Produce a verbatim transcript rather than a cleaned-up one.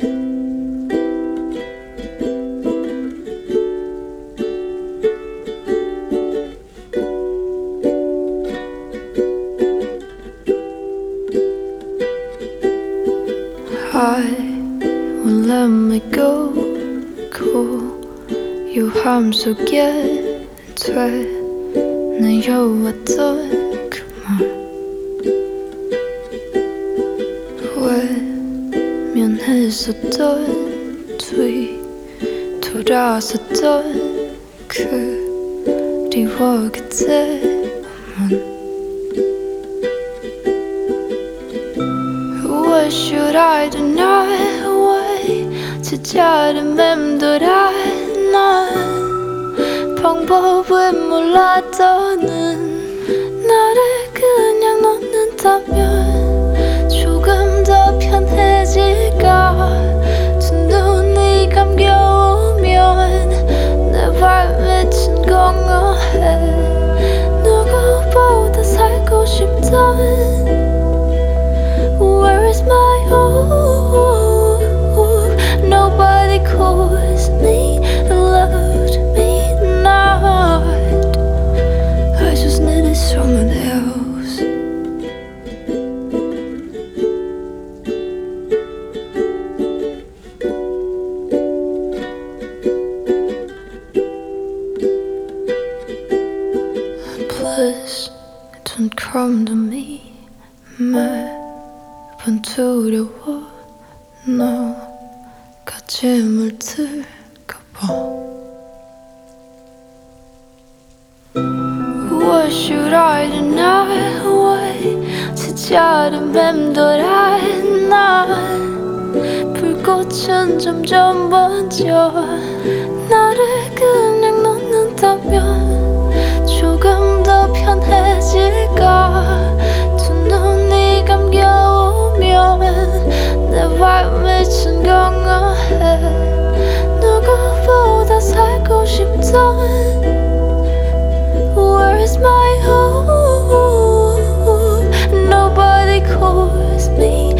I won't let me go. 고요함 속에 되뇌어왔던 그 말 외면했었던 뒤 돌아섰던 그리워 그때만 What should I deny? Why 제자리 맴돌아 난 방법을 몰랐더는 나를 그냥 놓는다면 조금 더 편해질까 두 눈이 감겨오면 내 발밑은 공허해 누구보다 살고 싶던 Where is my hope? Nobody calls me, loved me not. I just needed someone else. Please don't come to me, 매번 두려워 너같이 물들까봐 What should I deny? Why 제자리 맴돌아 난 불꽃은 점점 번져 나를 그냥 놓는다면 조금 더 편해질까 두 눈이 감겨오면 내 발밑은 공허해 누구보다 살고 싶던 Where is my hope? Nobody calls me